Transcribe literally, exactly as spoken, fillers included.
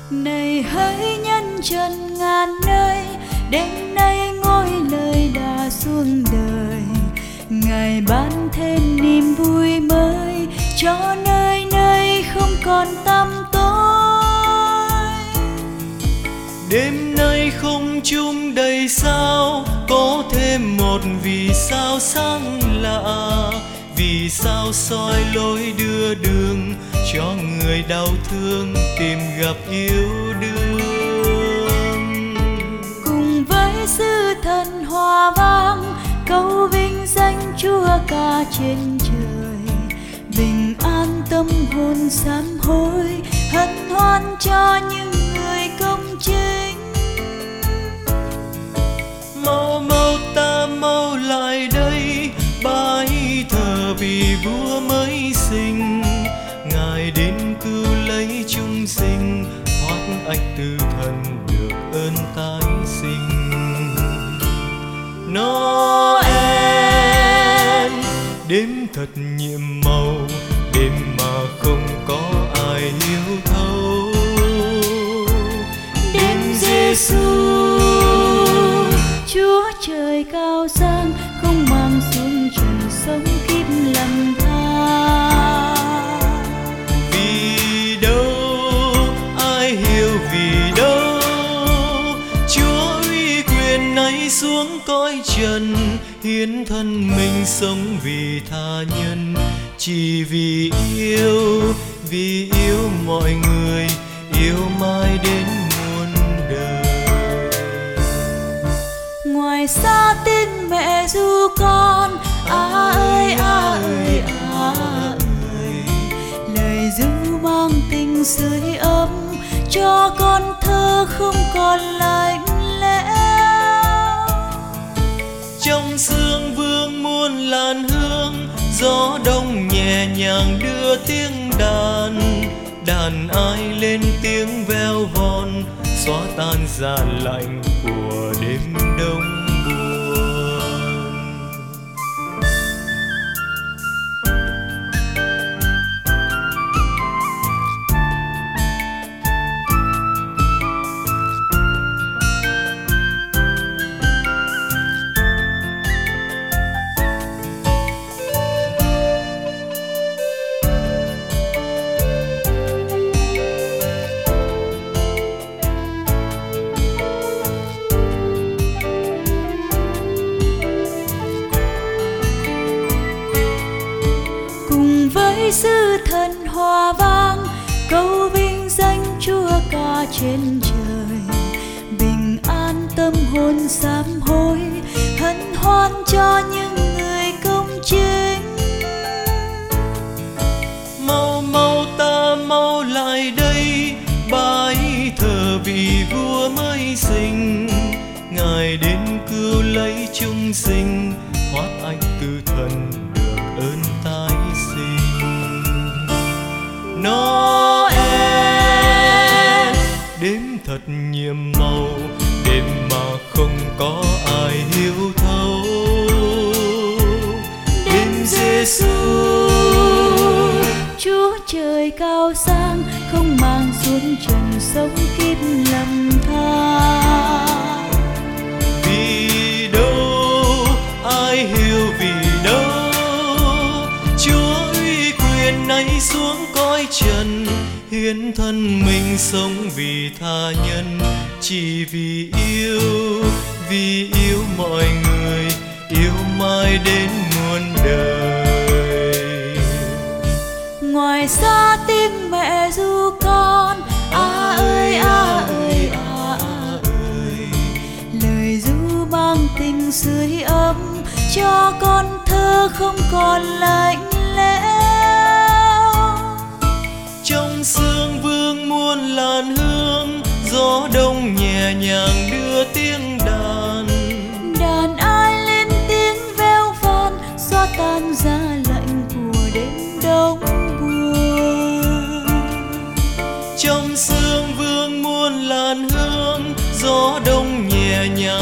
Này hỡi nhân trần ngàn nơi, đêm nay ngôi lời đã xuống đời. Ngài ban thêm niềm vui mới cho nơi nơi không còn tăm tối. Đêm nay không trung đầy sao, có thêm một vì sao sáng lạ. Vì sao soi lối đưa đường cho người đau thương tìm gặp yêu đương. Cùng với sư thần hòa vang câu vinh danh Chúa ca trên trời. Bình an tâm hồn sám hối, hân hoan cho những người công chính. Mau mau ta mau lại đây, bài thờ vì vua mới sinh. Ngài đến cứu lấy chúng sinh, thoát ách từ thần được ơn tái sinh. Noel đêm thật nhiệm màu, đêm mà không có ai hiểu thấu. Đêm Giêsu Chúa trời cao sang, không mang xuống trần sống kiếp lầm than. Vì đâu ai hiểu, vì đâu Chúa uy quyền này xuống cõi trần, hiến thân mình sống vì tha nhân. Chỉ vì yêu, vì yêu mọi người, yêu mãi đến muôn đời. Ngoài xa tiếng mẹ ru con, à ơi à ơi à ơi, lời ru mang tình sưởi ấm cho con thơ không còn lạnh lẽo. Trong sương vương muôn làn hương, gió đông nhẹ nhàng đưa tiếng đàn. Đàn ai lên tiếng veo von, xóa tan giá lạnh của đêm đông buồn. Sư thần hòa vang câu vinh danh Chúa ca trên trời. Bình an tâm hồn sám hối, hân hoan cho những người công chính. Mau mau ta mau lại đây, bài thờ vì vua mới sinh. Ngài đến cứu lấy chúng sinh, thoát ách từ thần được ơn tái sinh. Noel đêm thật nhiệm màu, đêm mà không có ai hiểu thấu. Đêm Giêsu Chúa trời cao sang, không mang xuống trần sống kiếp lầm than. Vì đâu ai hiểu, vì đâu Chúa uy quyền này xuống cõi trần, hiến thân mình sống vì tha nhân. Chỉ vì yêu, vì yêu mọi người, yêu mãi đến muôn đời. Ngoài xa tiếng mẹ ru con, à ơi à ơi à ơi, lời ru mang tình sưởi ấm cho con thơ không còn lạnh lẽo. Trong sương vương muôn làn hương, gió đông nhẹ nhàng đưa tiếng đàn. Đàn ai lên tiếng veo von, xóa tan giá lạnh của đêm đông buồn. Trong sương vương muôn làn hương, gió đông nhẹ nhàng